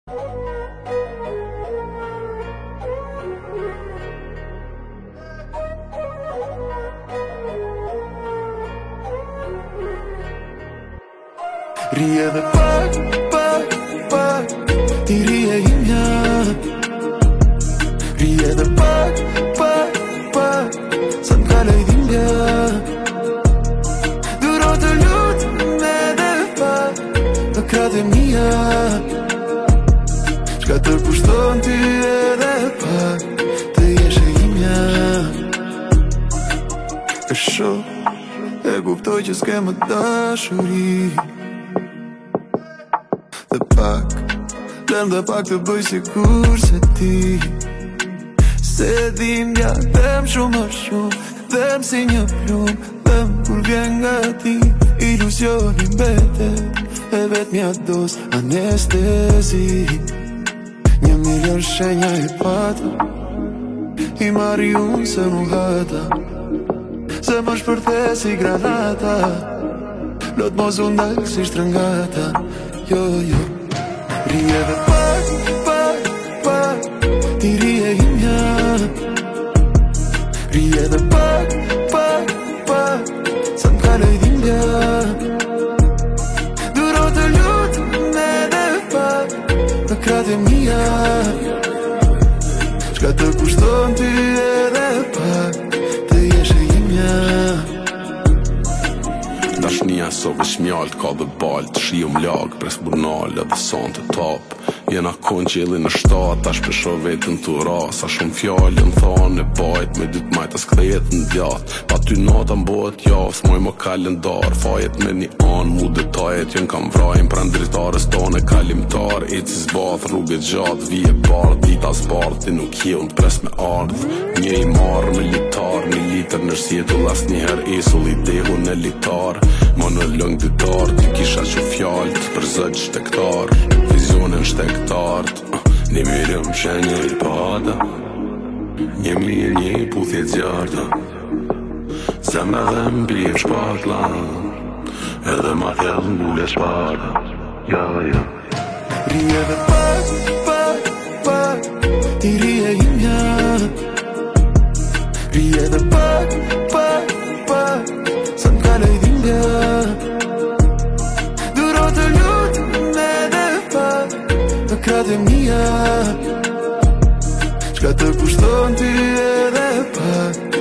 Ri edhe pak, ti ri e imja. Ri edhe pak, sa m'kallej dhimbja. Duro të lutem edhe pak, në kratë e mia. Çka të kushton ty edhe pak, të jesh e imja. E shoh, e kuptoj që s'ke më dashuri. Lëm dhe pak të bëj sikur se ti se dhimbja dhem shumë më shumë, dhem si një plum, dhem kur vjen nga ti. Ilusioni mbetet e vetmja dos anestezi. 1.000.000 shenja e pata, i marri unë se nuk hata, se më shpërthe si granata. Lot mos u ndal si shtrëngata. Jo, ri edhe pak, ti ri e imja. Ri edhe pak, sa m'kallej dhimbja. Duro të lutem edhe pak, në kratë e mia. Çka të kushton ty edhe pak, të jesh e imja. Dashnia so veç mjalt, ka dhe balt, shiu m'lag, pres burnal edhe son të top. Jena kon qeli në shtat, ta shpesho vetën të ras. Sa shumë fjallën thonë e bajt, me dytë majtas kthejet në djat. Pa ty nata m'bohet javë, s'moj më kalendar. Fajet me një anë, mu detajet jen kam vrajnë. Pran dritarës tonë e kalimtar. Eci zbath, rrugët gjatë, vije bardh, dita zbardh. Ti nuk je unë t'pres me ardh. Një i marrë me litar, 1 litër në sjetull, as njëher esull i dehu në litar. Më në lëng dytar, ti kisha që fjallët, për zëgjë shtektar. Vizionin shtektartë, një mirëm shenjë i pata, një mirë një puthje gjarta. Zemë edhe m'bje shpatla, edhe ma thellë m'bule shpata. Ja. Ri edhe pak, ti ri e imja. Ri edhe pak, sa m'kallej dhimbja. Duro të lutem edhe pak, në kratë e mia. Çka të kushton ty edhe pak,